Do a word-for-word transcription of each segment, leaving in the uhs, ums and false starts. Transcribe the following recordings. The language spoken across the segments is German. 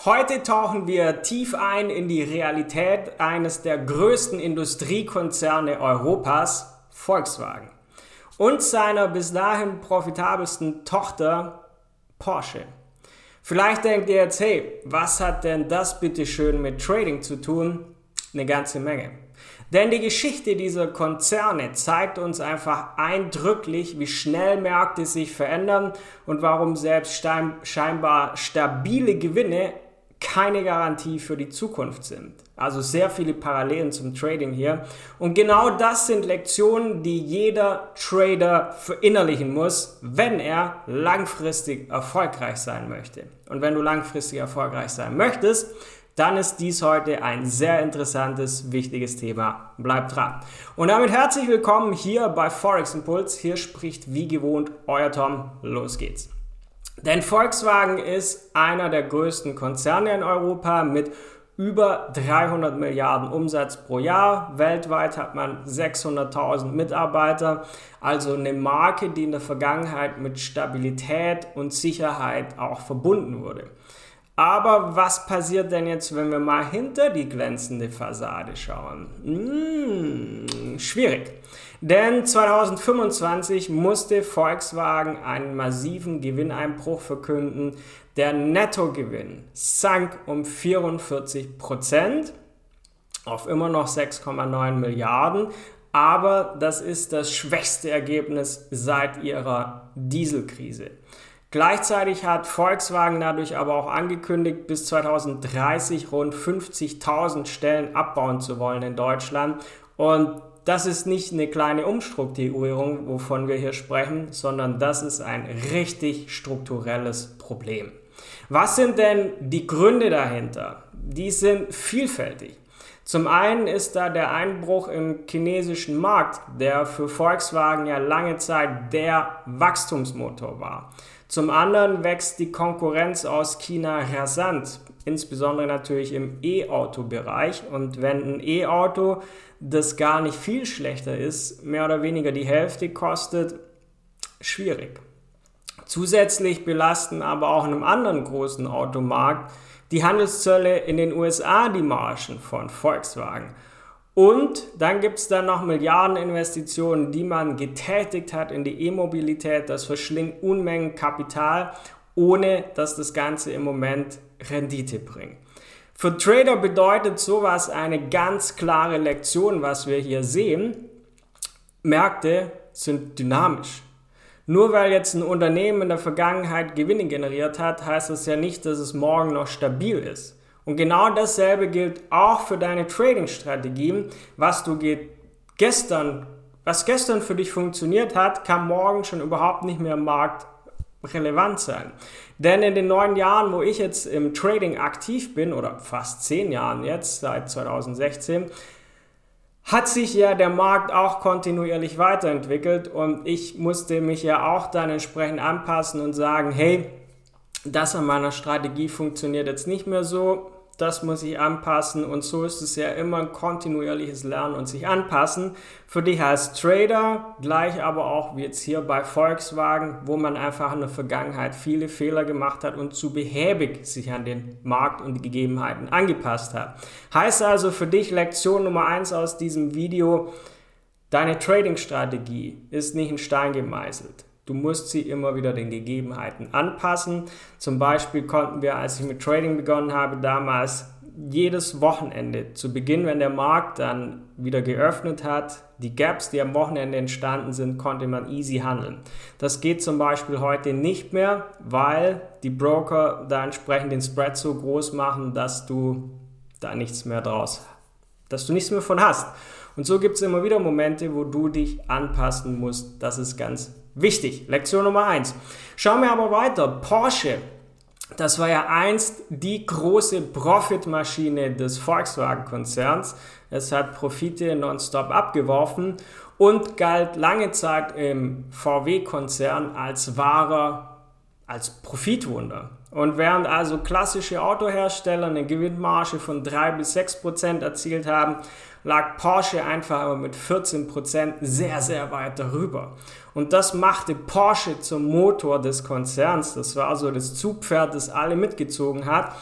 Heute tauchen wir tief ein in die Realität eines der größten Industriekonzerne Europas, Volkswagen, und seiner bis dahin profitabelsten Tochter Porsche. Vielleicht denkt ihr jetzt, hey, was hat denn das bitte schön mit Trading zu tun? Eine ganze Menge. Denn die Geschichte dieser Konzerne zeigt uns einfach eindrücklich, wie schnell Märkte sich verändern und warum selbst scheinbar stabile Gewinne keine Garantie für die Zukunft sind. Also sehr viele Parallelen zum Trading hier. Und genau das sind Lektionen, die jeder Trader verinnerlichen muss, wenn er langfristig erfolgreich sein möchte. Und wenn du langfristig erfolgreich sein möchtest, dann ist dies heute ein sehr interessantes, wichtiges Thema. Bleibt dran. Und damit herzlich willkommen hier bei Forex Impuls. Hier spricht wie gewohnt euer Tom. Los geht's. Denn Volkswagen ist einer der größten Konzerne in Europa mit über dreihundert Milliarden Umsatz pro Jahr. Weltweit hat man sechshunderttausend Mitarbeiter, also eine Marke, die in der Vergangenheit mit Stabilität und Sicherheit auch verbunden wurde. Aber was passiert denn jetzt, wenn wir mal hinter die glänzende Fassade schauen? Hm, schwierig. Denn zweitausendfünfundzwanzig musste Volkswagen einen massiven Gewinneinbruch verkünden. Der Nettogewinn sank um vierundvierzig Prozent auf immer noch sechs Komma neun Milliarden. Aber das ist das schwächste Ergebnis seit ihrer Dieselkrise. Gleichzeitig hat Volkswagen dadurch aber auch angekündigt, bis zweitausenddreißig rund fünfzigtausend Stellen abbauen zu wollen in Deutschland. Und das ist nicht eine kleine Umstrukturierung, wovon wir hier sprechen, sondern das ist ein richtig strukturelles Problem. Was sind denn die Gründe dahinter? Die sind vielfältig. Zum einen ist da der Einbruch im chinesischen Markt, der für Volkswagen ja lange Zeit der Wachstumsmotor war. Zum anderen wächst die Konkurrenz aus China rasant, insbesondere natürlich im E-Auto-Bereich. Und wenn ein E-Auto, das gar nicht viel schlechter ist, mehr oder weniger die Hälfte kostet, schwierig. Zusätzlich belasten aber auch in einem anderen großen Automarkt die Handelszölle in den U S A die Margen von Volkswagen. Und dann gibt es dann noch Milliardeninvestitionen, die man getätigt hat in die E-Mobilität. Das verschlingt Unmengen Kapital, ohne dass das Ganze im Moment Rendite bringt. Für Trader bedeutet sowas eine ganz klare Lektion, was wir hier sehen. Märkte sind dynamisch. Nur weil jetzt ein Unternehmen in der Vergangenheit Gewinne generiert hat, heißt das ja nicht, dass es morgen noch stabil ist. Und genau dasselbe gilt auch für deine Trading-Strategien. Was du gestern, was gestern für dich funktioniert hat, kann morgen schon überhaupt nicht mehr im Markt relevant sein. Denn in den neun Jahren, wo ich jetzt im Trading aktiv bin, oder fast zehn Jahren jetzt, seit zweitausendsechzehn, hat sich ja der Markt auch kontinuierlich weiterentwickelt und ich musste mich ja auch dann entsprechend anpassen und sagen, hey, das an meiner Strategie funktioniert jetzt nicht mehr so, das muss ich anpassen und so ist es ja immer ein kontinuierliches Lernen und sich anpassen. Für dich als Trader, gleich aber auch wie jetzt hier bei Volkswagen, wo man einfach in der Vergangenheit viele Fehler gemacht hat und zu behäbig sich an den Markt und die Gegebenheiten angepasst hat. Heißt also für dich Lektion Nummer eins aus diesem Video, deine Trading-Strategie ist nicht in Stein gemeißelt. Du musst sie immer wieder den Gegebenheiten anpassen. Zum Beispiel konnten wir, als ich mit Trading begonnen habe, damals jedes Wochenende, zu Beginn, wenn der Markt dann wieder geöffnet hat, die Gaps, die am Wochenende entstanden sind, konnte man easy handeln. Das geht zum Beispiel heute nicht mehr, weil die Broker da entsprechend den Spread so groß machen, dass du da nichts mehr draus, dass du nichts mehr von hast. Und so gibt es immer wieder Momente, wo du dich anpassen musst. Das ist ganz wichtig. Lektion Nummer eins. Schauen wir aber weiter. Porsche, das war ja einst die große Profitmaschine des Volkswagen-Konzerns. Es hat Profite nonstop abgeworfen und galt lange Zeit im V W-Konzern als wahrer, als Profitwunder. Und während also klassische Autohersteller eine Gewinnmarge von drei bis sechs Prozent erzielt haben, lag Porsche einfach mit vierzehn Prozent sehr, sehr weit darüber. Und das machte Porsche zum Motor des Konzerns. Das war also das Zugpferd, das alle mitgezogen hat.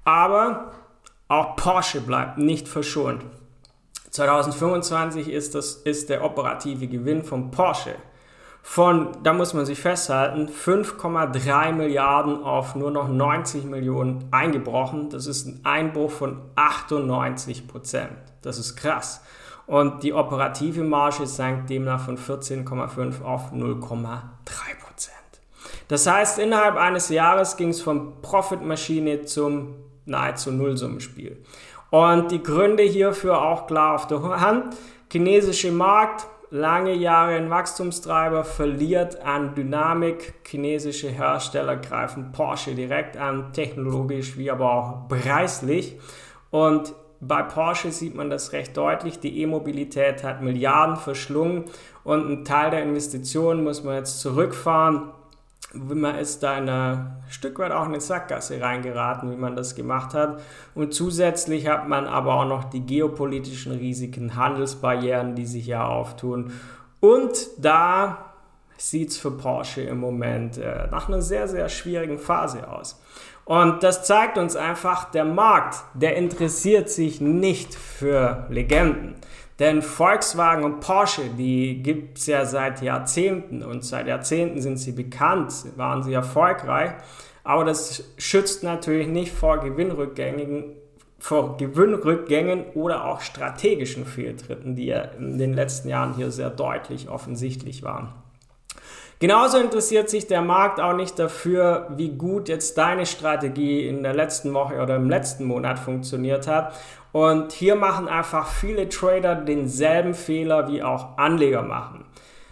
Aber auch Porsche bleibt nicht verschont. zwanzig fünfundzwanzig ist, das, ist der operative Gewinn von Porsche von, da muss man sich festhalten, fünf Komma drei Milliarden auf nur noch neunzig Millionen eingebrochen. Das ist ein Einbruch von achtundneunzig Prozent. Das ist krass. Und die operative Marge sank demnach von vierzehn Komma fünf auf null Komma drei Prozent. Das heißt, innerhalb eines Jahres ging es von Profitmaschine zum nahezu Nullsummenspiel. Und die Gründe hierfür auch klar auf der Hand. Chinesische Markt, lange Jahre ein Wachstumstreiber, verliert an Dynamik. Chinesische Hersteller greifen Porsche direkt an, technologisch wie aber auch preislich. Und bei Porsche sieht man das recht deutlich. Die E-Mobilität hat Milliarden verschlungen und ein Teil der Investitionen muss man jetzt zurückfahren. Man ist da in ein Stück weit auch in eine Sackgasse reingeraten, wie man das gemacht hat. Und zusätzlich hat man aber auch noch die geopolitischen Risiken, Handelsbarrieren, die sich ja auftun. Und da sieht es für Porsche im Moment äh, nach einer sehr, sehr schwierigen Phase aus. Und das zeigt uns einfach, der Markt, der interessiert sich nicht für Legenden. Denn Volkswagen und Porsche, die gibt es ja seit Jahrzehnten und seit Jahrzehnten sind sie bekannt, waren sie erfolgreich. Aber das schützt natürlich nicht vor Gewinnrückgängen, vor Gewinnrückgängen oder auch strategischen Fehltritten, die ja in den letzten Jahren hier sehr deutlich offensichtlich waren. Genauso interessiert sich der Markt auch nicht dafür, wie gut jetzt deine Strategie in der letzten Woche oder im letzten Monat funktioniert hat. Und hier machen einfach viele Trader denselben Fehler, wie auch Anleger machen.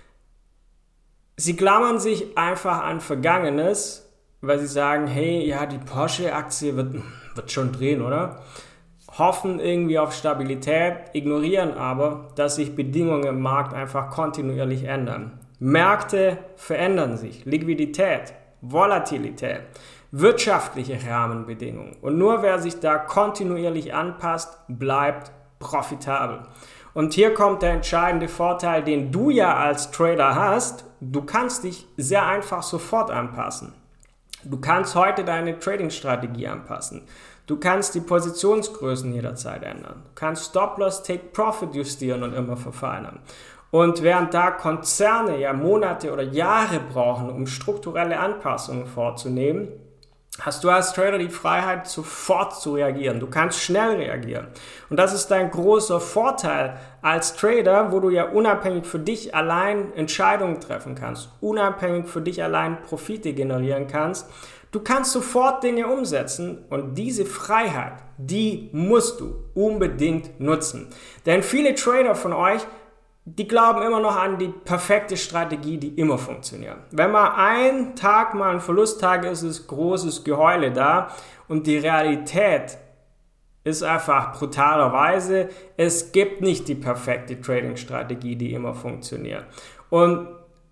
Sie klammern sich einfach an Vergangenes, weil sie sagen, hey, ja, die Porsche-Aktie wird, wird schon drehen, oder? Hoffen irgendwie auf Stabilität, ignorieren aber, dass sich Bedingungen im Markt einfach kontinuierlich ändern. Märkte verändern sich, Liquidität, Volatilität, wirtschaftliche Rahmenbedingungen. Und nur wer sich da kontinuierlich anpasst, bleibt profitabel. Und hier kommt der entscheidende Vorteil, den du ja als Trader hast. Du kannst dich sehr einfach sofort anpassen. Du kannst heute deine Trading-Strategie anpassen. Du kannst die Positionsgrößen jederzeit ändern. Du kannst Stop-Loss, Take-Profit justieren und immer verfeinern. Und während da Konzerne ja Monate oder Jahre brauchen, um strukturelle Anpassungen vorzunehmen, hast du als Trader die Freiheit, sofort zu reagieren. Du kannst schnell reagieren. Und das ist dein großer Vorteil als Trader, wo du ja unabhängig für dich allein Entscheidungen treffen kannst, unabhängig für dich allein Profite generieren kannst. Du kannst sofort Dinge umsetzen und diese Freiheit, die musst du unbedingt nutzen. Denn viele Trader von euch, die glauben immer noch an die perfekte Strategie, die immer funktioniert. Wenn mal ein Tag mal ein Verlusttag ist, ist großes Geheule da und die Realität ist einfach brutalerweise, es gibt nicht die perfekte Trading-Strategie, die immer funktioniert. Und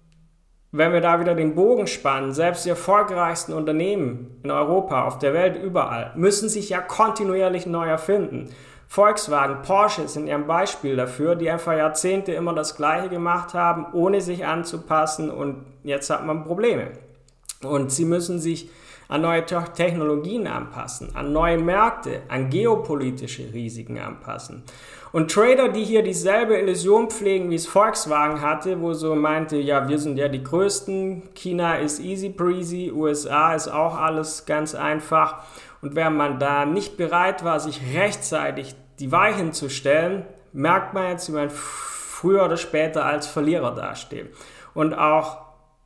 wenn wir da wieder den Bogen spannen, selbst die erfolgreichsten Unternehmen in Europa, auf der Welt, überall, müssen sich ja kontinuierlich neu erfinden. Volkswagen, Porsche sind ja ein Beispiel dafür, die einfach Jahrzehnte immer das Gleiche gemacht haben, ohne sich anzupassen und jetzt hat man Probleme. Und sie müssen sich an neue Technologien anpassen, an neue Märkte, an geopolitische Risiken anpassen. Und Trader, die hier dieselbe Illusion pflegen, wie es Volkswagen hatte, wo so meinte, ja, wir sind ja die Größten, China ist easy breezy, U S A ist auch alles ganz einfach. Und wenn man da nicht bereit war, sich rechtzeitig die Weichen zu stellen, merkt man jetzt, wie man früher oder später als Verlierer dasteht. Und auch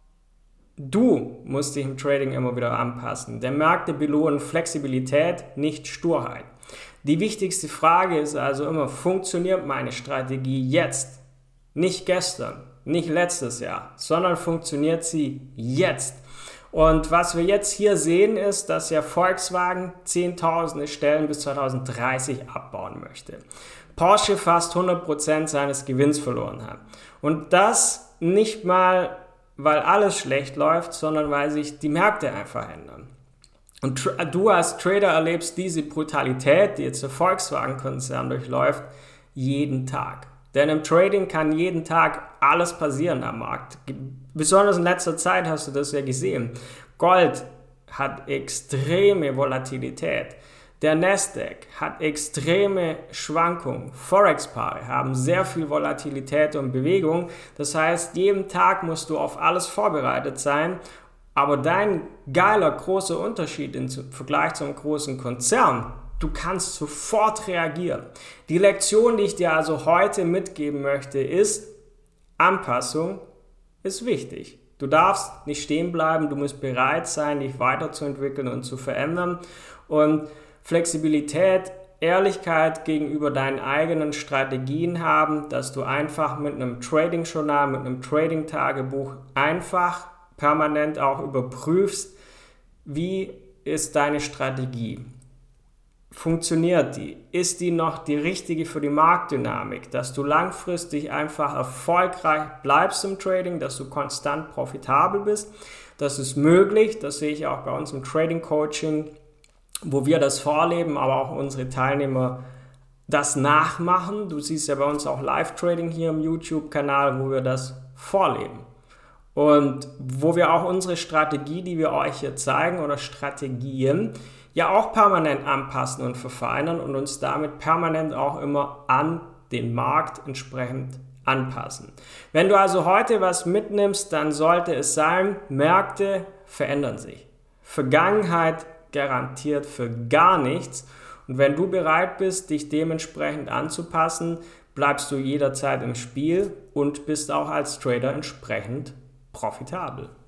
du musst dich im Trading immer wieder anpassen. Denn Märkte belohnen Flexibilität, nicht Sturheit. Die wichtigste Frage ist also immer, funktioniert meine Strategie jetzt? Nicht gestern, nicht letztes Jahr, sondern funktioniert sie jetzt? Und was wir jetzt hier sehen, ist, dass ja Volkswagen zehntausende Stellen bis zweitausenddreißig abbauen möchte. Porsche fast hundert Prozent seines Gewinns verloren hat. Und das nicht mal, weil alles schlecht läuft, sondern weil sich die Märkte einfach ändern. Und du als Trader erlebst diese Brutalität, die jetzt der Volkswagen-Konzern durchläuft, jeden Tag. Denn im Trading kann jeden Tag alles passieren am Markt. Besonders in letzter Zeit hast du das ja gesehen. Gold hat extreme Volatilität. Der Nasdaq hat extreme Schwankungen. Forex-Paare haben sehr viel Volatilität und Bewegung. Das heißt, jeden Tag musst du auf alles vorbereitet sein. Aber dein geiler großer Unterschied im Vergleich zum großen Konzern, du kannst sofort reagieren. Die Lektion, die ich dir also heute mitgeben möchte, ist, Anpassung ist wichtig. Du darfst nicht stehen bleiben, du musst bereit sein, dich weiterzuentwickeln und zu verändern. Und Flexibilität, Ehrlichkeit gegenüber deinen eigenen Strategien haben, dass du einfach mit einem Trading-Journal, mit einem Trading-Tagebuch einfach permanent auch überprüfst, wie ist deine Strategie. Funktioniert die? Ist die noch die richtige für die Marktdynamik? Dass du langfristig einfach erfolgreich bleibst im Trading, dass du konstant profitabel bist. Das ist möglich, das sehe ich auch bei uns im Trading Coaching, wo wir das vorleben, aber auch unsere Teilnehmer das nachmachen. Du siehst ja bei uns auch Live-Trading hier im YouTube-Kanal, wo wir das vorleben. Und wo wir auch unsere Strategie, die wir euch hier zeigen, oder Strategien, ja auch permanent anpassen und verfeinern und uns damit permanent auch immer an den Markt entsprechend anpassen. Wenn du also heute was mitnimmst, dann sollte es sein, Märkte verändern sich. Vergangenheit garantiert für gar nichts. Und wenn du bereit bist, dich dementsprechend anzupassen, bleibst du jederzeit im Spiel und bist auch als Trader entsprechend profitabel.